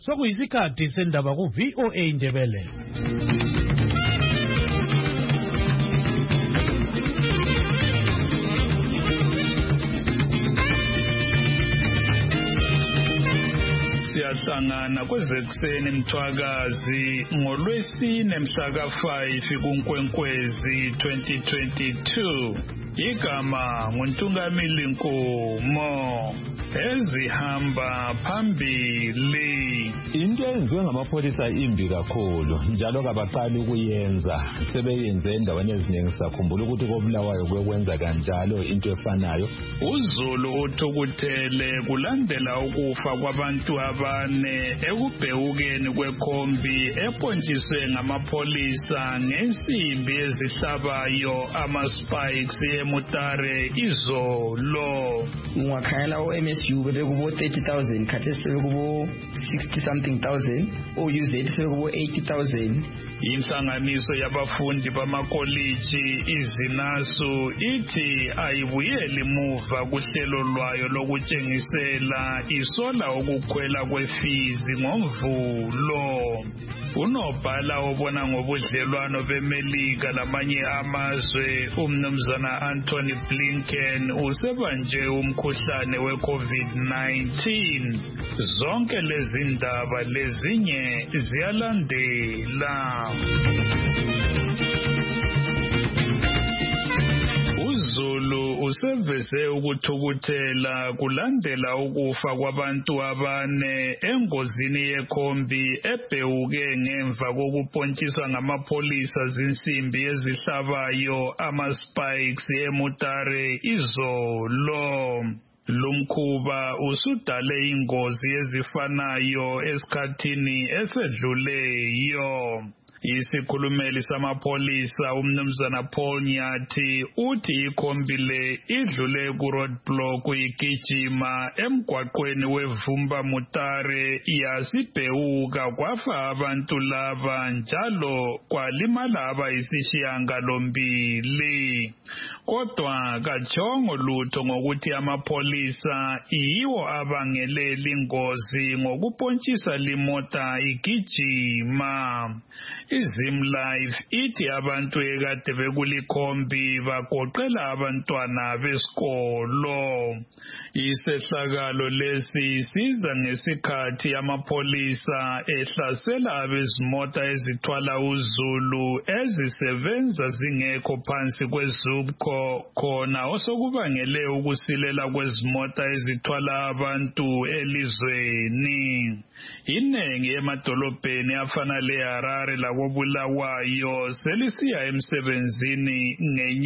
sokuyisikhathi sendaba ku-VOA Indebele. Siyahlangana kwezekuseni Mthwakazi ngoLwesine mhla ka-5 kuNkwenkwezi 2022. Igama nguNtungamili Nkomo. Ezihamba phambili. Into eyenziwe ngamapholisa imbi kakhulu njalo kabaqali ukuyenza. Sebeyenze endaweni eziningi, sakhumbula ukuthi koBulawayo kuyokwenza kanjalo into efanayo. uZulu uthukuthele kulandela ukufa kwabantu abane ekubhekukeni kwekhombi epontshiswe ngamapholisa ngensimbi ezihlabayo ama-spikes eMutare izolo. Ungakhangela o-MSU bebekubo 30,000 khathesi sebekubo 60 something thousand, o-UZ sebekubo 80,000. Inhlanganiso yabafundi bamakoliji iZinasu ithi ayibuyeli muva kuhlelo lwayo lokutshengisela isola ukukhwela kwefizi ngoMvulo. Unobhala obona ngobudlelwano beMelika lamanye amazwe uMnumzana Anthony Blinken usebanje umkhuhlane we-COVID-19. Zonke lezi ndaba lezinye ziyalandela. uZulu useveze ukuthukuthela kulandela ukufa kwabantu abane engozini yekhombi ebhewuke ngemva kokupontshiswa ngamapholisa zinsimbi ezihlabayo ama-spikes eMutare izolo. Lumkhuba usudale ingozi ezifanayo esikhathini esedluleyo. Isikhulumeli samapholisa uMnumzana Paul Nyathi uthi ikhombi le idlule ku-roadblock igijima emgwaqweni weVumba Mutare yasibhewuka kwafa abantu laba njalo kwalimala abayisishiyangalombili. Kodwa kajongwa lutho ngokuthi amapholisa yiwo abangele lingozi ngokupontshisa limota igijima. iZimlife ithi abantu ekade bekulikhombi bagoqela abantwana besikolo. Isehlakalo lesi siza ngesikhathi amapholisa ehlasela abezimota ezithwala uZulu ezisebenza zingekho phansi kweZUBCO khona osokubangele ukusilela kwezimota ezithwala abantu elizweni. Inengi emadolobheni afana leHarare lakoBulawayo selisiya emsebenzini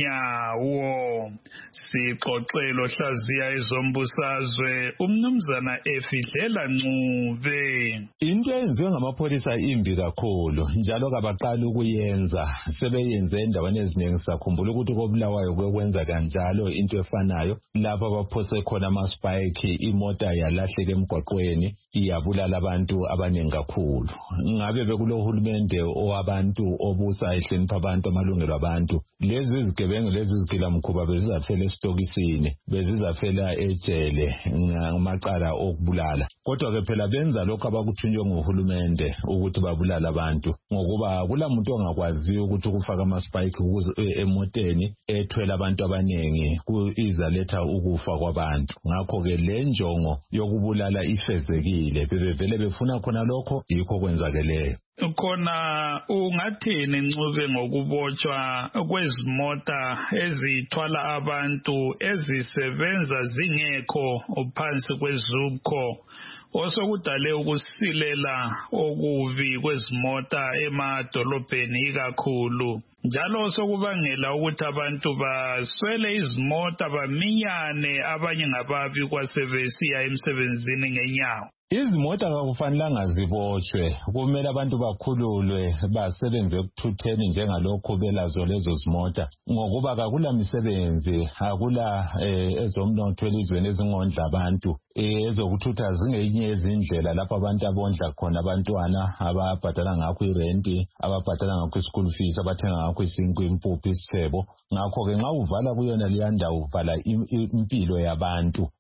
ngenyawo. Sixoxelo hlaziya ezombusazwe uMnumzana Efidlela Ncube. Into eyenziwe ngamapholisa imbi kakhulu njalo kabaqali ukuyenza. Sebeyenze endaweni eziningi, sakhumbula ukuthi koBulawayo kuyokwenza kanjalo into efanayo. Lapho abaphose khona ama-spike, imota yalahleka emgwaqweni iyabulala abantu abaningi kakhulu. Ngabe bekulohulumende owabantu obusa ehlonipha abantu amalungelo abantu, lezi izigebengu lezi izigilamkhuba bezizafela esitokisini, bezizafela ejele ngamacala okubulala. Kodwa ke phela benza lokho abakuthunywe nguhulumende ukuthi babulala abantu, ngokuba kulamuntu ongakwazi ukuthi ukufaka ama-spike emoteni ethwele abantu abaningi izaletha ukufa kwabantu. Ngakho ke le njongo yokubulala ifezekile, bebevele befuna khona lokho, yikho kwenzakeleyo. Khona ungathini Ncube ngokubotshwa kwezimota ezithwala abantu ezisebenza zingekho phansi kweZUBCO osokudale ukusilela okubi kwezimota emadolobheni ikakhulu, njalo sokubangela ukuthi abantu baswele izimota baminyane, abanye ngababi kwasebesiya emsebenzini ngenyawo? Izimota akufanelanga zibotshwe, kumele abantu bakhululwe basebenze ekuthutheni njengalokho belazo lezo zimota, ngokuba kakula misebenzi, akula ezomnotho elizweni ezingondla abantu. Ezokuthutha zingenye izindlela lapho abantu abondla khona abantwana, ababhadala ngakho irenti, ababhadala ngakho ischool fees, abathenga ngakho isinkwa, impuphu, isithebo. Ngakho ke nxa uvala kuyona leyanda uvala impilo yabantu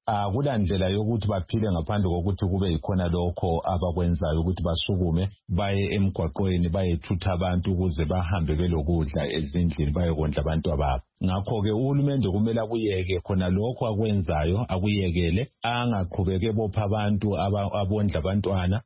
akulandlela yokuthi baphile ngaphandle kokuthi kube yikhona lokho abakwenzayo ukuthi basukume baye emgwaqweni bayethutha abantu ukuze bahambe belokudla ezindlini bayekondla abantu ababo. Ngakho-ke uhulumende kumele akuyeke khona lokho akwenzayo, akuyekele, angaqhubeke bopha abantu abondla abantwana,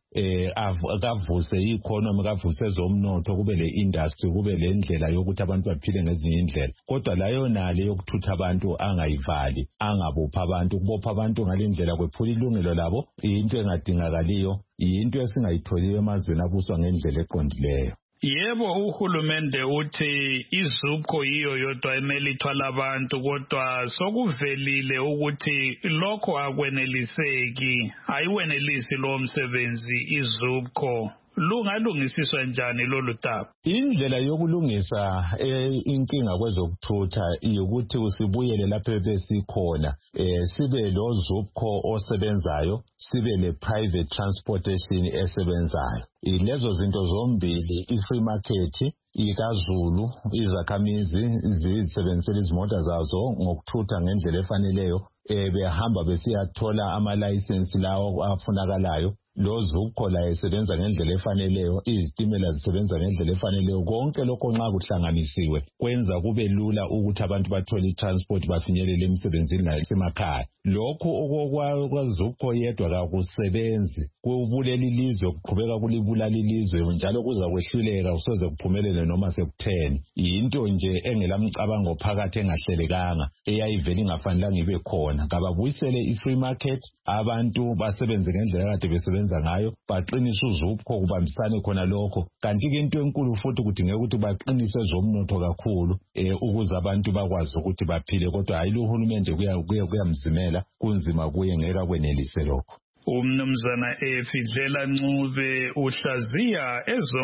kavuse i-economy, kavuse ezomnotho, kube le-industry, kube le ndlela yokuthi abantu baphile ngezinye indlela. Kodwa layo nale yokuthutha abantu angayivali, angabopha abantu. Ukubopha abantu ngale ndlela kwephula ilungelo labo, into engadingakaliyo, into esingayitholiyo emazweni abuswa ngendlela eqondileyo. Yebo, uhulumende uthi izupho yiyo yodwa emele ithwala abantu, kodwa sokuvelile ukuthi lokho akweneliseki, ayiwenelisi lo msebenzi izupho. Lungalungisiswa njani lolu daba? Indlela yokulungisa inkinga kwezokuthutha ukuthi usibuyele lapho besikhona, sibe lo zupho osebenzayo, sibe le private transportation esebenzayo. Lezo zinto zombili, i-free market, ikaZulu, izakhamizi zisebenzisela izimota zazo ngokuthutha ngendlela efaneleyo, behamba besiyathola ama-license lawo afunakalayo. Lo zupho la esebenza ngendlela efaneleyo, izitimela zisebenza ngendlela efaneleyo. Konke lokho nxa kuhlanganisiwe kwenza kube lula ukuthi abantu bathole i-transport bafinyelele emsebenzini nasemakhaya. Lokho okwazupho yedwa kakusebenzi, kubulela ilizwe, kuqhubeka kulibulala ilizwe, njalo kuza kwehluleka kusoze kuphumelele noma sekutheni. Into nje engelamcabango phakathi engahlelekanga, eyayivele ingafanelanga ibe khona. Kababuyisele i-free market, abantu basebenze ngendlela kade besebenza ngayo, baqinise uzupho, kubambisane khona lokho. Kanti-ke into enkulu futhi kudingeka ukuthi baqinise ezomnotho kakhulu, ukuze abantu bakwazi ukuthi baphile. Kodwa hayi lo uhulumende kuyamzimela, kunzima kuye, ngeke akwenelise lokho. Umnumzana Fidlela Ncube uhlaziya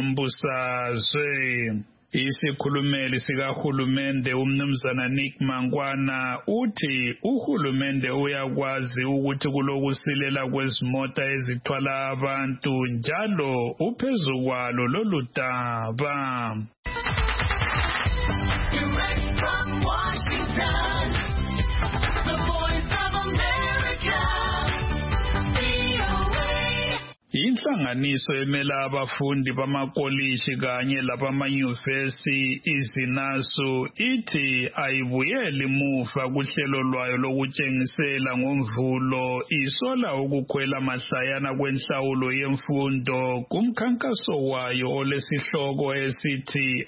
ezombusazwe. Isikhulumeli sikahulumende umnumzana Nick Mangwana uthi uhulumende uyakwazi ukuthi kulokusilela kwezimota ezithwala abantu njalo uphezu kwalo lolu daba. Direct from Washington, the Voice of America, VOA. Inhlanganiso emela abafundi bamakolishi kanye labamanyuvesi izinasu ithi ayibuyeli muva kuhlelo lwayo lokutshengisela ngomvulo isola ukukhwela mahlayana kwenhlawulo yemfundo kumkhankaso wayo olesihloko esithi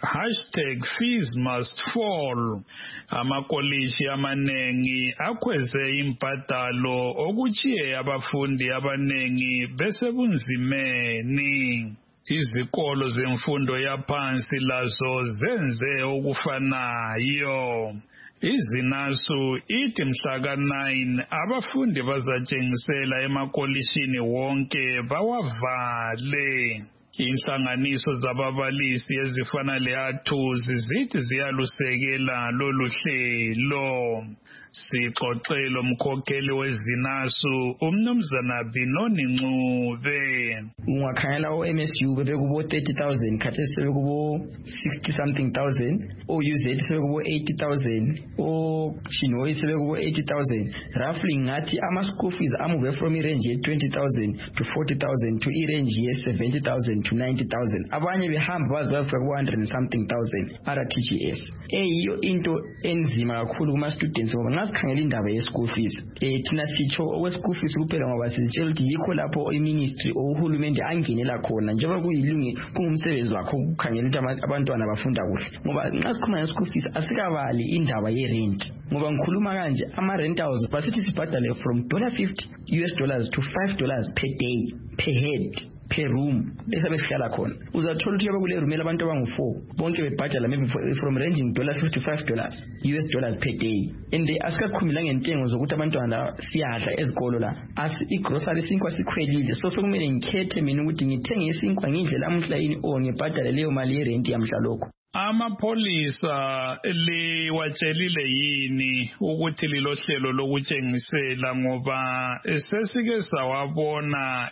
#FeesMustFall. Amakolishi amanengi akhweze imbadalo okuchiye abafundi abanengi besebunzimeni. Izikolo zemfundo yaphansi lazo zenze okufanayo. Izinasu ithi mhla ka-9 abafundi bazatshengisela emakolishini wonke bawavale. Inhlanganiso zababalisi ezifana le-ATUZI zithi ziyalusekela lolu hlelo. Sixoxele umkhokheli wezinasu umnumzana Binoni Ncube. Ungakhangela o-MSU bebekubo 30,000 khathesi sebekubo 60 something thousand, o-UZ sebekubo 80,000, o-Chinhoyi sebekubo 80,000. Roughly ngathi ama-school fees amuve from irange ye 20,000 to 40,000 to irange ye 70,000 to 90,000. Abanye behamba baze bafika ku 100 and something thousand RTGS. Eyiyo into enzima kakhulu kuma-students ngoba sikhangela indaba ye-school fees. Thina sitsho okwe-school fees kuphela ngoba sizitshela ukuthi yikho lapho i-ministry ohulumende angenela khona njengoba kungumsebenzi wakho ukukhangela ukuthi abantwana bafunda kuhle. Ngoba nxa sikhuluma nge-school fees asikabali indaba ye-rent. Ngoba ngikhuluma kanje ama-rentals basithi sibhadale from $50 to $5 per day, per head, per room esabe sihlala khona. Uzathola ukuthi kule room abantu abangu-4 bonke bebhadala maybe from ranging $50 to $5 per day. And asikakhumila ngentengo zokuthi abantwana siyadla ezikolo la. I-grocery isinkwa sikhwelile, so sokumele ngikhethe mina ukuthi ngithenge isinkwa ngidle lamuhla yini o ngibhadale leyo mali yerent yamhla lokho. Amapholisa liwatshelile yini ukuthi lilohlelo lokutshengisela ngoba sesike sawabona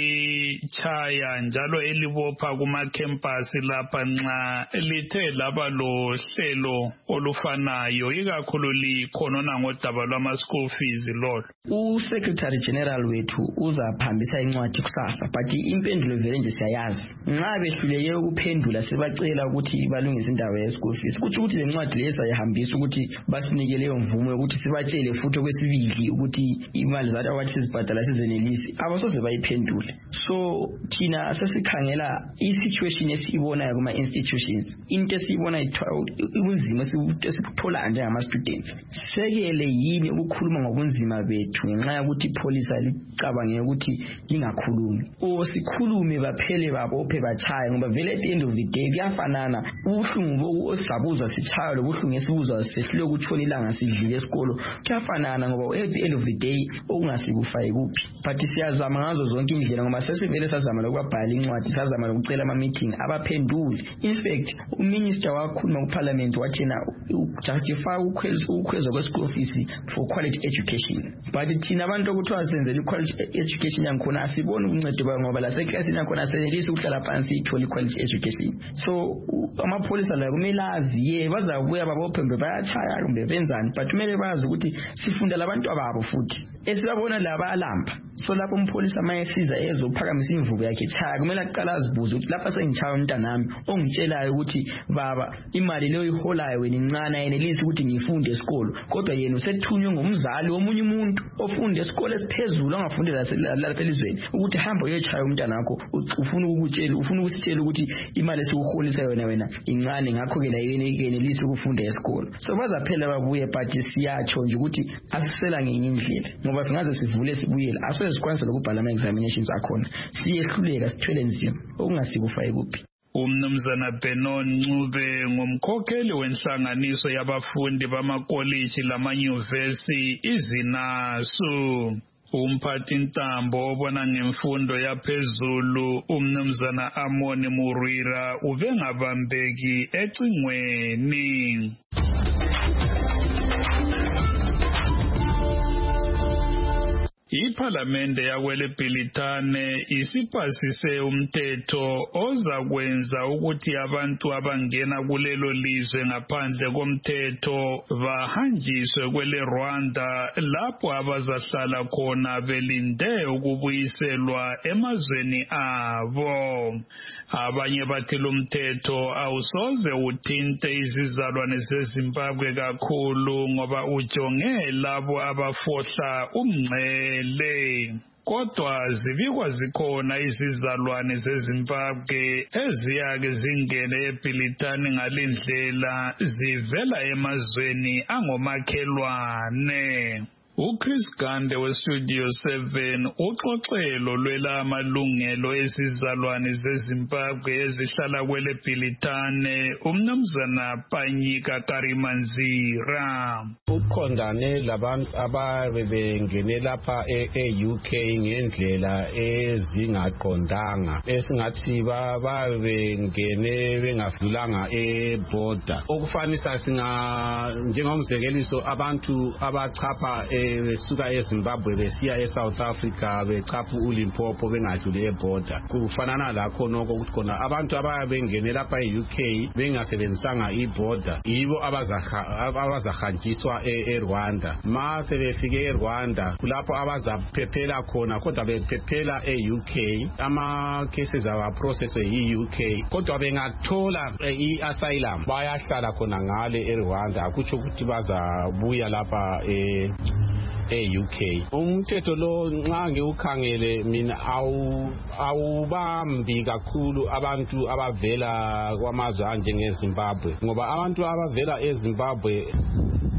elichaya njalo elibopha kuma-campus lapha nxa lithe laba lohlelo olufanayo ikakhulu likhonona ngodaba lwama-school fees lolo. U-Secretary General wethu uzaphambisa incwadi kusasa but impendulo vele nje siyayazi. Nxa behluleke ukuphendula sibacela ukuthi balungise indawo ye-school fees. Kuthi ukuthi le ncwadi leyo sayihambisa ukuthi basinike leyo mvumo ukuthi sibatshele futhi okwesibili ukuthi imali zathi abathi sizibhadala sizenelisi abasoze bayiphendule. So thina sesikhangela i-situation esiyibonayo kuma-institutions, into esiyibona ubunzima esibuthola njengama-students. Sekele yini ukukhuluma ngobunzima bethu ngenxa yokuthi ipholisa licabange ukuthi lingakhulumi o sikhulume baphele babophe bachaye ngoba vele at the end of the day kuyafanana. Ubuhlungu osabuzwa sichaya lobuhlungu esibuzwa sehlule ukutshona ilanga sidlile esikolo kuyafanana ngoba at the end of the day okungasikufayi kuphi. But siyazama ngazo zonke indlela ngoba sesivele sazama lokubabhala incwadi, sazama lokucela ama-meeting abaphenduli. In fact uminister wakhuluma kuparliament wathi na justify ukhwezwa kwe-school fees for quality education. But thina abantu okuthiwa senzela i-quality education yangikhona asiboni uncedo bayo ngoba laseklasini yakhona senelisi ukuhlala phansi ithole i-quality education. So amapholisa la kumele aziye bazabuya babophembe bayachaya kumbe benzani but kumele bazi ukuthi sifunda labantu ababo futhi esibabona laba alamba. So lapho umpholisa mayesiza ezophakamisa imvubu yakhe chaya kumele aqala azibuze ukuthi lapha sengichaya umntanami ongitshelayo ukuthi baba imali leyo iholayo wena incane yenelisi ukuthi ngifunde esikolo kodwa yena usethunywe ngumzali womunye umuntu ofunda esikolo esiphezulu angafundi lapha elizweni ukuthi hamba uyochaya umntana wakho ufuna ukusitshela ukuthi imali esikuholisa wena incane ngakho ke la yenelisi ukufunda esikolo. So bazaphela babuye but siyatsho nje ukuthi asisela ngenye indlela ngoba singaze sivule sibuyele asikwanisa lokubhala ama-examinations akhona siyehluleka sithwele nzima okungasikufayi kuphi. Umnumzana Benon Ncube ngumkhokheli wenhlanganiso yabafundi bamakoliji lamanyuvesi izinasu. Umphathi ntambo obona ngemfundo yaphezulu umnumzana Amoni Murira ubengabambeki ecingweni. Iphalamende yakweleBhilitane isipasise umthetho ozakwenza ukuthi abantu abangena kulelo lizwe ngaphandle komthetho bahanjiswe kwele Rwanda lapho abazahlala khona belinde ukubuyiselwa emazweni abo. Abanye bathi lo mthetho awusoze uthinte izizalwane zeZimbabwe kakhulu ngoba ujonge labo abafohla umngcele. Kodwa zibikwa zikhona izizalwane zeZimbabwe eziyake zingene eBhilitane ngalendlela zivela emazweni angomakhelwane. uChris Gande weStudio 7 uxoxelo lwelamalungelo esizalwane zeZimbabwe ezihlala kweleBhilitane umnumzana Panyika Karimanzira. Ukhondane labantu ababengene lapha e-UK ngendlela ezingaqondanga esingathi babengene bengafulanga eborder. Okufanisa njengomzekeliso abantu abachapha besuka eZimbabwe besiya eSouth Africa bechapha uLimpopo bengadluli eborder. Kufanana lakho noko ukuthi khona abantu ababengene lapha e-UK bengasebenzisanga iborder yibo abazahanjiswa eRwanda. Ma sebefike eRwanda kulapho abazaphephela khona kodwa bephephela eUK ama cases aba process eUK kodwa bengathola i-asylum bayahlala khona ngale eRwanda akutsho ukuthi bazabuya lapha e-UK. Umthetho lo nxa ngiwukhangele mina awubambi kakhulu abantu abavela kwamazwe anjengeZimbabwe ngoba abantu abavela eZimbabwe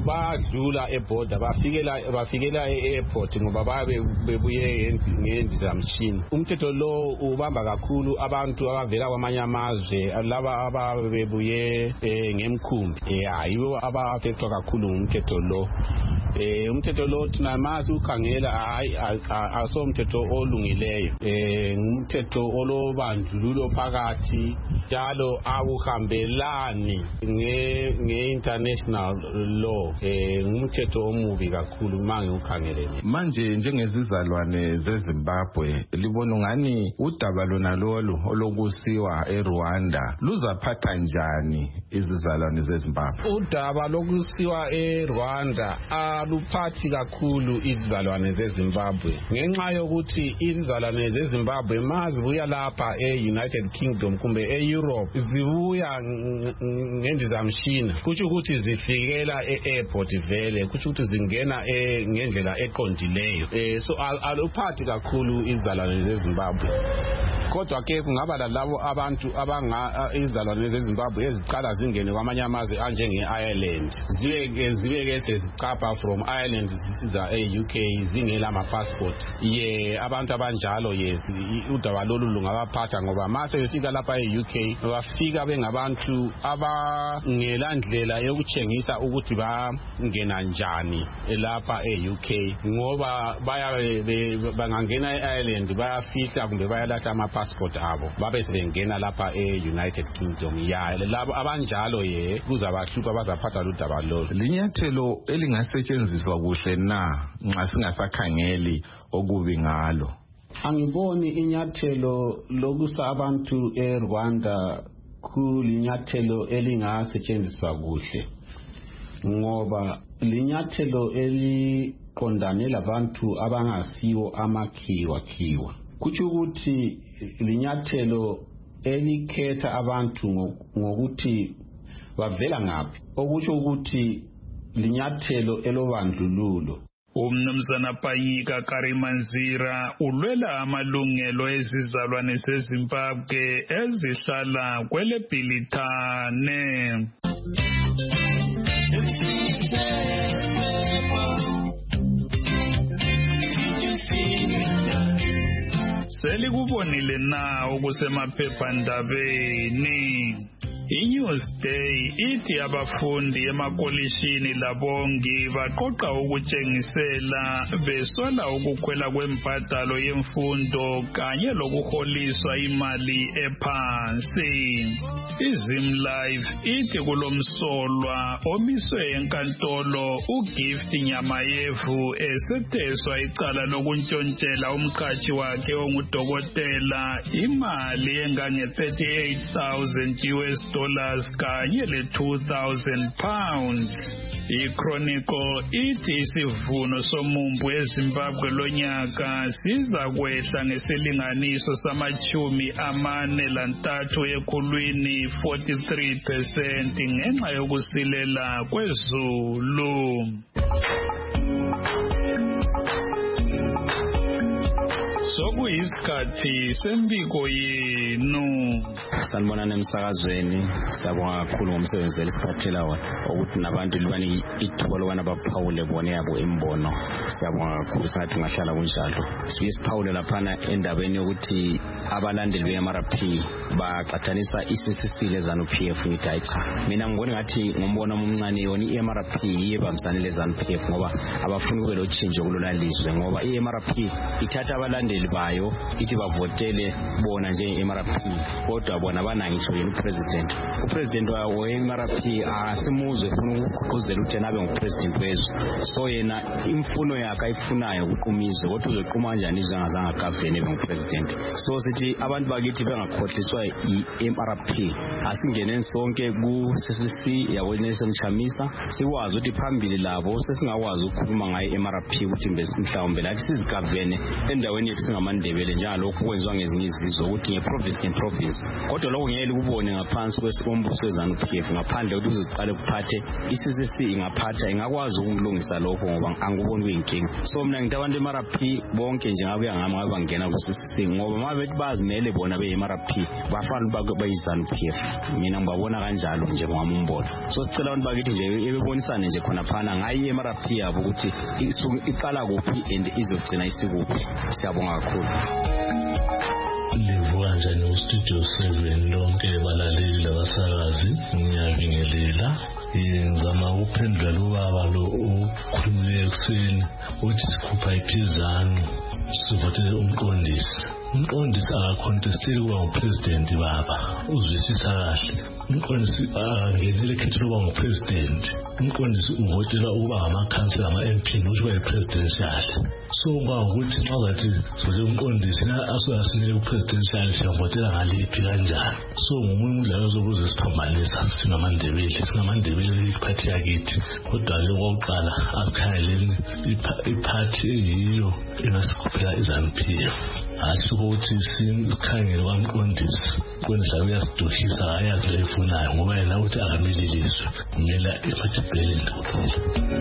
badlula eborder bafikela e-airport ngoba babe bebuye ngendizamshini. Umthetho lo ubamba kakhulu abantu abavela kwamanye amazwe laba ababebuye ngemkhumbi yibo aba-affectwa kakhulu ngumthetho lo. Umthetho lo thina mase ukhangela asomthetho olungileyo, ngumthetho olobandlululo phakathi njalo awuhambelani nge-international law. Ngumthetho omubi kakhulu mange ukhangele. Manje njengezizalwane zeZimbabwe libona ngani udaba lona lolu olokusiwa eRwanda luzaphatha njani izizalwane zeZimbabwe? Udaba lokusiwa eRwanda aluphathi kakhulu izizalwane zeZimbabwe ngenxa yokuthi izizalwane zeZimbabwe mazibuya lapha e-United Kingdom kumbe e-Europe zibuya ngendizamshina, kutsho ukuthi zifikela e-airport vele, kutsho ukuthi zingena ngendlela eqondileyo. So aluphathi kakhulu izizalwane zeZimbabwe. Kodwa ke kungaba lalabo abantu izizalwane zeZimbabwe eziqala zingene kwamanye amazwe anjenge-Ireland, zibe sezicapha from Ireland zisiza e-UK zingela ama-passport. Abantu abanjalo udaba lolu lungabaphatha ngoba mase befika lapha e-UK bafika bengabantu abangela ndlela yokutshengisa ukuthi bangena njani lapha e-UK, ngoba bangangena e-Ireland bayafihla kumbe bayalahla ama-passport abo babe sebengena lapha e-United Kingdom. Labo abanjalo kuzabahlupha bazaphatha ludaba lolu. Linyathelo elingasetshenziswa kuhle na nxa singasakhangeli okubi ngalo? Angiboni inyathelo lokusa abantu eRwanda kulinyathelo elingasetshenziswa kuhle, ngoba linyathelo eliqondane labantu abangasiwo amakhiwa. Kutsho ukuthi linyathelo elikhetha abantu ngokuthi bavela ngaphi, okutsho ukuthi linyathelo elobandlululo. Umnumzana Panyika Karimanzira ulwela amalungelo ezizalwane zeZimbabwe ezihlala kwele Bhilitane. Selikubonile na okusemaphephandabeni? iNewsday ithi abafundi emakolishini labongi baqoqa ukutshengisela besola ukukhwela kwembadalo yemfundo kanye lokuholiswa imali ephansi. iZimlife ithi kulomsolwa omiswe enkantolo uGift Nyamayevu esetheswa icala lokuntshontshela umqhashi wakhe ongudokotela imali engange $38,000 kanye le £2,000. iChronicle ithi isivuno somumbu eZimbabwe lonyaka siza kwehla ngesilinganiso sama-43 ekhulwini 43% ngenxa yokusilela kwezulu. Sokuyisikhathi sembiko yenu. Sanibonani emsakazweni, siyabonga kakhulu ngomsebenzi elisiphathela wona ukuthi nabantu libani ithuba lokubana baphawule bona yabo imbono. Siyabonga kakhulu, singathi ngahlala kunjalo. Sibuye siphawule laphana endabeni yokuthi abalandeli be-MRP baqathanisa i-CCC le-ZANU-PF ngithi hayi cha. Mina ngibona ngathi ngombono omncane yona i-MRP iyebambisane le-ZANU-PF ngoba abafuni kube lotshintsho kulona lizwe, ngoba i-MRP ithatha abalandeli bayo ithi bavotele bona njenge-MRP, kodwa bona banangitsho yena upresident we-MRP asimuzwe funa ukugqugquzela ukuthi nabe ngupresident wezwe. So yena imfuno yakhe ayifunayo ukuqumizwe, kodwa uzoquma kanjani izwe angazange agavene ebe ngupresident. So sithi abantu bakithi bengakhohliswa i-MRP, asingeneni sonke ku-CCC yabo Nelson Chamisa sikwazi ukuthi phambili labo sesingakwazi ukukhuluma ngayo i-MRP ukuthi mhlawumbe lathi sizigavene endaweni yethu singamandebele njengalokhu kwenziwa ngezinye izizwe ukuthi ngeprovince kodwa lokho ngeke likubone ngaphansi kwesombuso weZANU-PF ngaphandle ukuthi uzoqale kuphathe iCCC ingaphatha ingakwazi ukulungisa lokho ngoba angikuboni kuyinkinga. So mina ngithi abantu eMRP bonke nje ngabuya ngami ngabe bangena kuCCC ngoba mabethi bazimele bona beMRP bafana bayiZANU-PF. Mina ngibabona kanjalo nje ngami umbono. So sicela abantu bakithi nje ebebonisane nje khona phana ngayi eMRP yabo ukuthi iqala kuphi and izogcina isikuphi. Siyabonga kakhulu. Livuka njani uStudio 7 lonke balaleli labasakazi ngiyabingelela. Ngizama ukuphendula ubaba lo ukhulumile ekuseni uthi sikhupha iphizano sivotele umqondisi. Umqondisi akacontesteli kuba ngupresident baba uzwisisa kahle. Umqondisi angenele khetho lokuba ngupresident. Umqondisi uvotela ukuba ngamakhansela ama-MP nokuthi baye presidential. So ukuthi xa bathi sivotele umqondisi asoyasinele kupresidential siyavotela ngaliphi kanjani. So ngomunye umdlalo zokuze siphambanisa singamandebele iphathi yakithi kodwa le kokuqala akukhangeleni iphathi eyiyo engasikhuphela iZANU-PF. Asho ukuthi sikhangele kwamqondisi kwenza uyasiduhisa ayazi leyifunayo ngoba yena uthi akamililizwe kumele ifathibhele kuphela.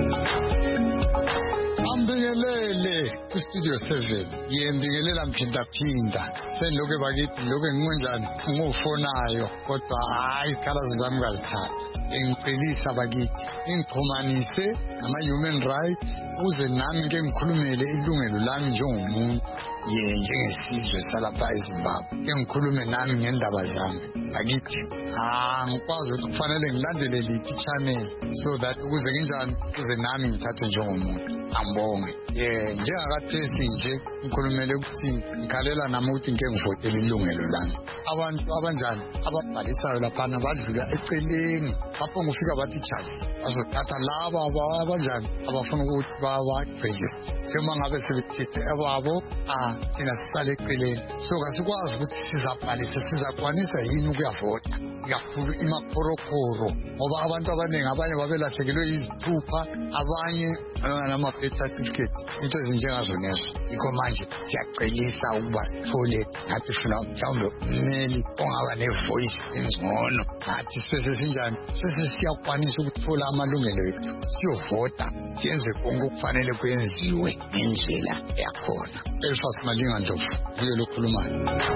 Ambingelele kuStudio 7 yembingelela mphinda senloke bakithi lokho ngiwenjani ngofonayo kodwa hayi isikhala zami ngazithatha engicela bakithi ingixhumanise ama-human rights ukuze nami ngeke ngikhulumele ilungelo lami njengomuntu njengesizwe salapha eZimbabwe ngeke ngikhulume nami ngendaba zami bakithi ngikwazi ukuthi kufanele ngilandele liphi channel so that ukuze nginjani ukuze nami ngithathwe njengomuntu. Angibonge njengakathesi nje ngikhulumele ukuthi ngikhalela nami ukuthi ngeke ngivotele ilungelo lami. Abantu abanjani ababhalisayo laphana badlula eceleni lapho ngifika bathi charge bazothatha laba abanjani abafuna ukuthi bawa-register njengoba ngabe sebethethe ababo thina sisale eceleni. So kasikwazi ukuthi sizabhalisa sizakwanisa yini ukuyavota ikakhulu imakhorokhoro ngoba abantu abaningi abanye babelahlekelwe izithupha abanye nama-birth certificate into ezinjengazonezo. Yikho manje siyacelisa ukuba sithole ngathi funa mhlawumbe ummeli ongaba nevoice engcono ngathi sesinjani sesiyakwanisa ukuthola amalungelo ethu siyovota siyenze konke okufanele kwenziwe ngendlela yakhona. Elfas Malinga Ndlovu yiyo lokhulumayo.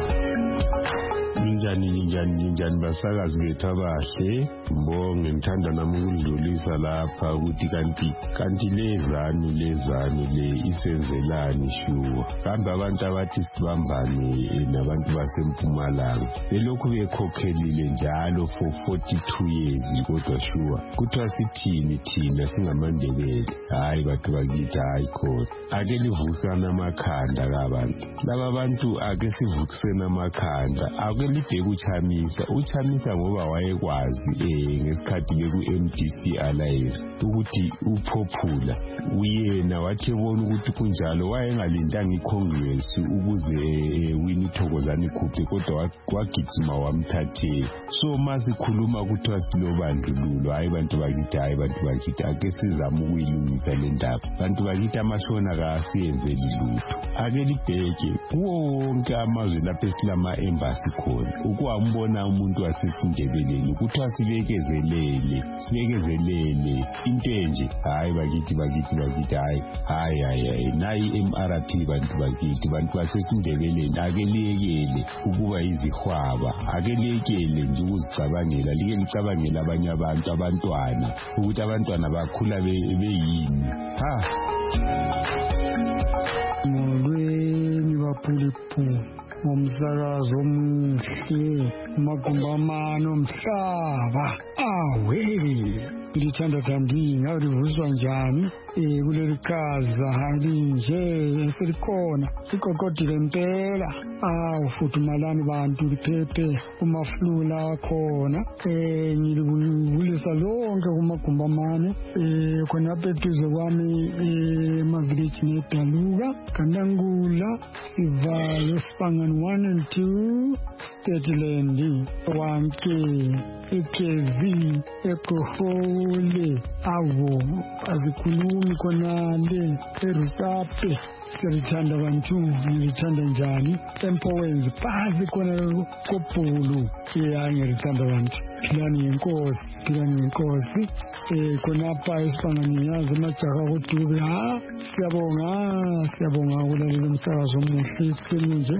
Njani basakazi bethu abahle ngibonge ngithanda nami ukudlulisa lapha ukuthi kanti lezanu le isenzelani shuwa kambe abantu abathi sibambane nabantu basempumalanga belokhu bekhokhelile njalo for 42 years kodwa shuwa kuthiwa sithini thina singamandebele hayi bathu bakithi hayi khona ake livukana amakhanda kabantu laba bantu ake sivukisena amakhanda ake libheke uchamisa ngoba wayekwazi ngesikhathi beku-MDC Alliance ukuthi uphophula uyena wathi ebona ukuthi kunjalo wayengalindanga iCongress ukuze Winnie Thokozani ikhuphe kodwa wagijima wamthathela. So masikhuluma kuthiwa silobandlululo hayi bantu bakithi ake sizame ukuyilungisa le ndaba. Bantu bakithi amashona kasiyenzeli lutho ake libheke kuwo wonke amazwe lapho esilama-embassy khona ukuwambona umuntu wasesindebeleni kuthiwa sibekezelele into enje hayi bakithi hayi nayi MRP bantu basesindebeleni ake liyekele ukuba izihwaba ake liyekele nje ukuzicabangela like licabangela abanye abantu abantwana ukuthi abantwana bakhula beyini molweni baphuliphu ngomsakazo omuhle umagumbamano omhlaba ngithandathandini awulivuswa njani kuleli kaza linje eselikhona liqoqodile impela futhi umalani bantu liphephe kumaflula akhona ngilivulisa lonke kumagumbamane khonapha eduze kwami emavileji nedaluka kanangula sivalo sipangani 1 and 2 Stedland wanke eKV ekohole avo azikhuluma khonale eRusape siyalithanda bantu ngilithanda njani eMpowenzi phansi khona koBhulu ngiyalithanda bantu philani inkosi khonapha esibanganiyazi amajaha kodube siyabonga ukulalela umsakazo omuhle ekuseni nje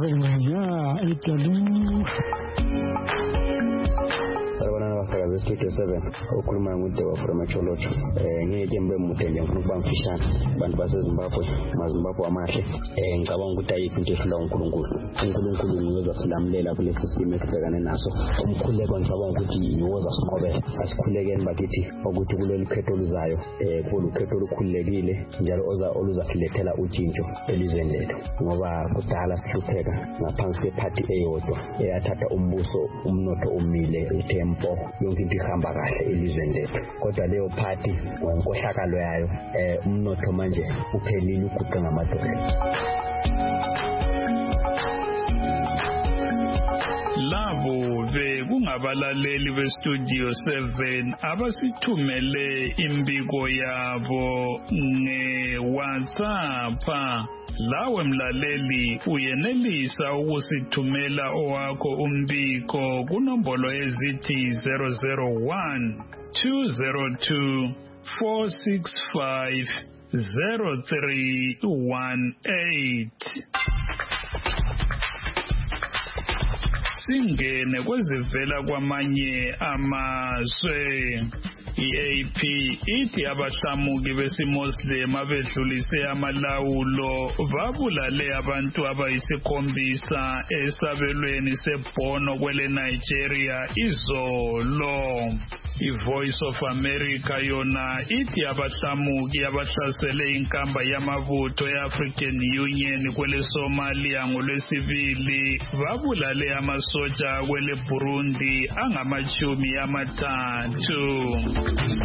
edalu Sakazi Studio 7 ukhuluma nguDewa from Cholocho ngeke mbe mutende ngifuna ukuba mfishane abantu baseZimbabwe maZimbabwe amahle ngicabanga ukuthi ayikho into ehlula uNkulunkulu niyoza silamulela kule system esibhekane naso umkhuleko ngicabanga ukuthi niyoza sinqobela asikhulekeni bakithi ukuthi kuleli khetho luzayo kulu khetho olukhulekile njalo oluzasilethela utshintsho elizweni lethu ngoba kudala sihlupheka ngaphansi kwephathi eyodwa eyathatha umbuso umnotho umile uTempo yonke into ihamba kahle elizweni lethu kodwa leyo party ngenkohlakalo yayo umnotho manje uphelile uguqe ngamadolo. Labo bekungabalaleli beStudio 7 abasithumele imbiko yabo ngeWhatsApp. Lawe mlaleli uyenelisa ukusithumela owakho umbiko kunombolo ezithi 001 202 465 0318. Singene kwezivela kwamanye amazwe. iAP ithi abahlamuki besiMuslim abedlulise amalawulo babulale abantu abayisikhombisa esabelweni seBono kwele Nigeria izolo. iVoice of America yona ithi abahlamuki abahlasele inkamba yamabutho eAfrican Union kwele Somalia ngolwesibili babulale amasoja kwele Burundi angama-30.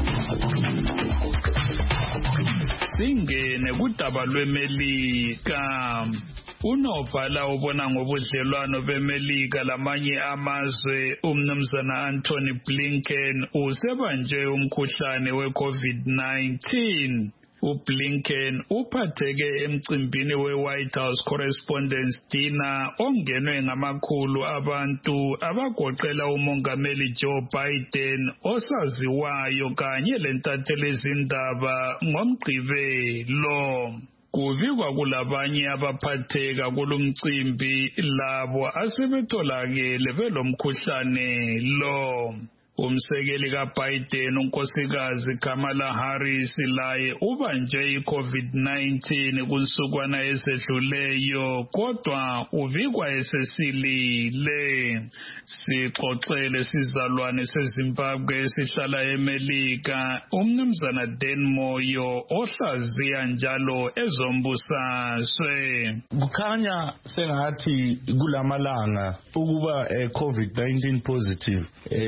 Singene kudaba lweMelika. Unobhala obona ngobudlelwano beMelika lamanye amazwe umnumzana Anthony Blinken usebanjwe umkhuhlane weCovid-19. uBlinken uphatheke emcimbini weWhite House Correspondents' Dinner ongenwe ngamakhulu abantu abagoqela umongameli Joe Biden osaziwayo kanye lentatheli zindaba ngoMgqibelo. Kubikwa kulabanye abaphatheka kulomcimbi labo asebetholakele belomkhuhlane lo. Umsekeli kaBiden unkosikazi Kamala Harris laye ubanjwe iCovid-19 kunsukwana esedluleyo kodwa ubikwa esesilile. Sixoxele sizalwane seZimbabwe esihlala eMelika umnumzana Dan Moyo ohlaziya njalo ezombusazwe. Kukhanya sengathi kulamalanga ukuba COVID-19 positive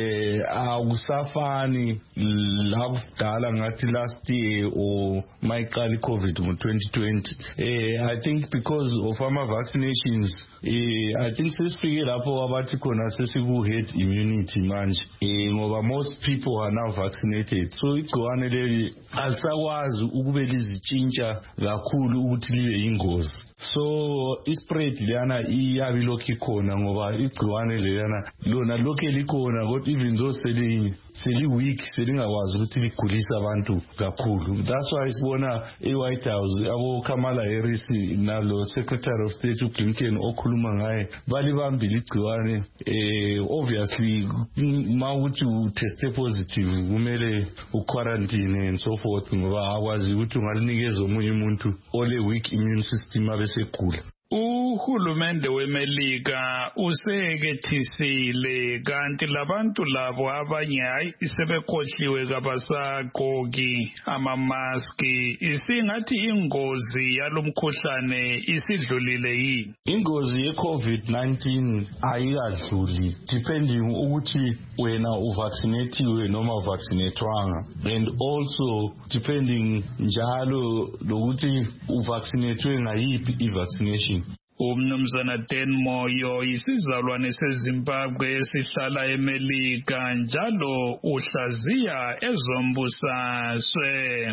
akusafani lakudala ngathi last year or mayiqala iCovid ngo-2020. I think because of ama-vaccinations I think sesifike lapho abathi khona sesiku-herd immunity manje ngoba most people are now vaccinated, so igciwane leli alisakwazi ukube lizitshintsha kakhulu ukuthi libe yingozi. So ispread liyana iyabi lokhu ikhona ngoba igciwane liyana lona lokhu likhona kodwa even though seli-weak selingakwazi ukuthi ligulise abantu kakhulu. That's why sibona eWhite House abo Kamala Harris nalo Secretary of State uBlinken okhuluma ngaye balibambile igciwane. Obviously mawuthi uteste positive kumele uquarantine and so forth ngoba akwazi ukuthi ungalinikeza omunye umuntu ole weak immune system abesekula. Uhulumende weMelika usekethisile kanti labantu labo abanye hayi sebekhohliwe kabasagqoki amamaski. Isingathi ingozi yalomkhuhlane isidlulile yini? Ingozi yeCovid-19 ayikadluli depending ukuthi wena uvaccinatiwe noma uvaccinatwanga, and also depending njalo lokuthi uvaccinatwe ngayiphi i-vaccination. Umnumzana Dan Moyo isizalwane seZimbabwe esihlala eMelika njalo uhlaziya ezombusazwe.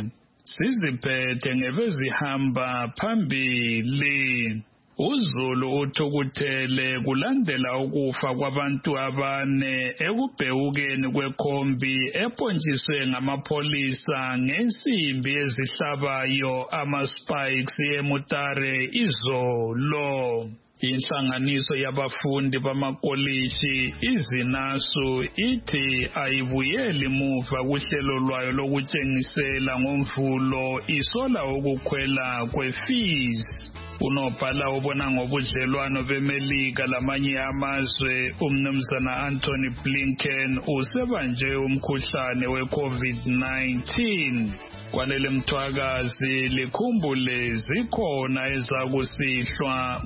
siziphethe ngebezihamba phambili. uZulu uthukuthele kulandela ukufa kwabantu abane ekubhekukeni kwekhombi epontshiswe ngamapholisa ngensimbi ezihlabayo ama-spikes eMutare izolo. Inhlanganiso yabafundi bamakolishi izinasu ithi ayibuyeli muva kuhlelo lwayo lokutshengisela ngomvulo isola ukukhwela kwe-fees. Unobhala obona ngobudlelwano beMelika lamanye amazwe uMnumzana Anthony Blinken usebanje umkhuhlane we-COVID-19. Kwanele Mthwakazi likhumbule zikhona ezakusihlwa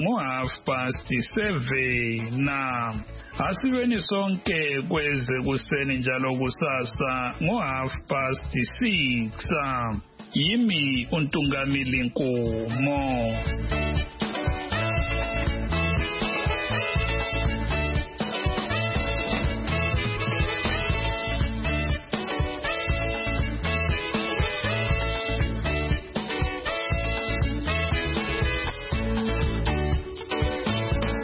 ngo7:30 asibeni sonke kweze kuseni njalo kusasa ngo6:30. Yimi uNtungamili Nkomo.